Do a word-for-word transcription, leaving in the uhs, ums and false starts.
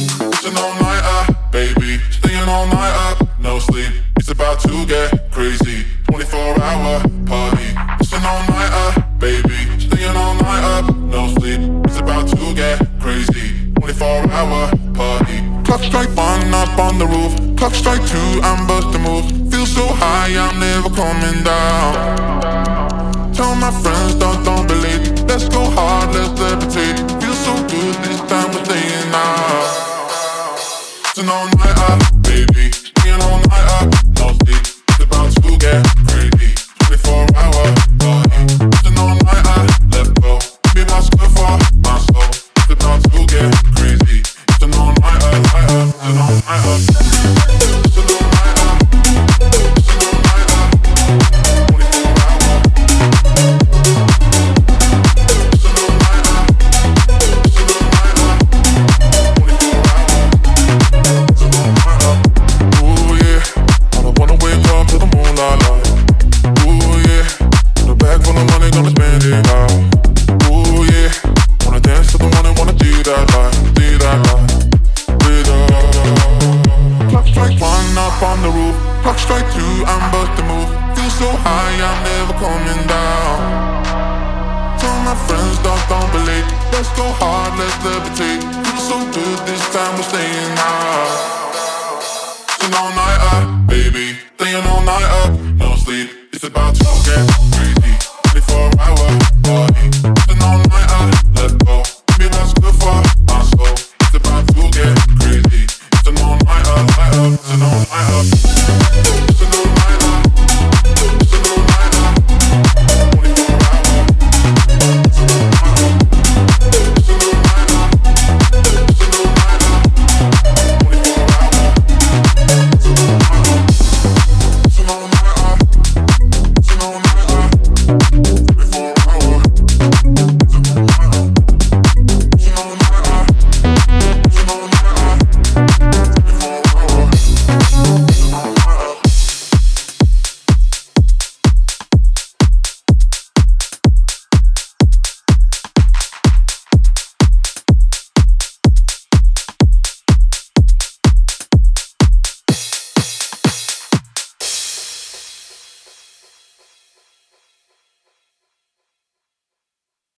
It's an all-nighter, baby. Staying all night up, no sleep. It's about to get crazy. twenty-four hour party. It's an all-nighter, baby. Staying all night up, no sleep. It's about to get crazy. twenty-four hour party. Clock strike one up on the roof. Clock strike two, I'm busting moves. Feel so high, I'm never coming down. Tell my friends, don't, don't believe. Let's go hard, let's levitate. Feel so good, this time we're staying out. It's an all-nighter, baby. Staying all night up, no sleep. It's about to get crazy. twenty-four hour party. It's an all-nighter, let's go. Be my skirt for my soul. It's about to get crazy. It's an all-nighter, lighter. It's an all-nighter. It's an all-nighter. It's an all-nighter. twenty-four hour. It's an all-nighter. It's an all-nighter. twenty-four hour. It's an all-nighter. Ooh yeah, I don't wanna wake up till the moonlight light. Ooh yeah, got a bag full of money, gonna spend it out. Ooh yeah, wanna dance to the one and wanna do that life, do that life. With her. Clock strike one up on the roof. Clock strike two, I'm busting move. Feel so high, I'm never coming down. Tell my friends, don't, don't believe. Let's go hard, let's levitate. Feel so good, this time we're staying out.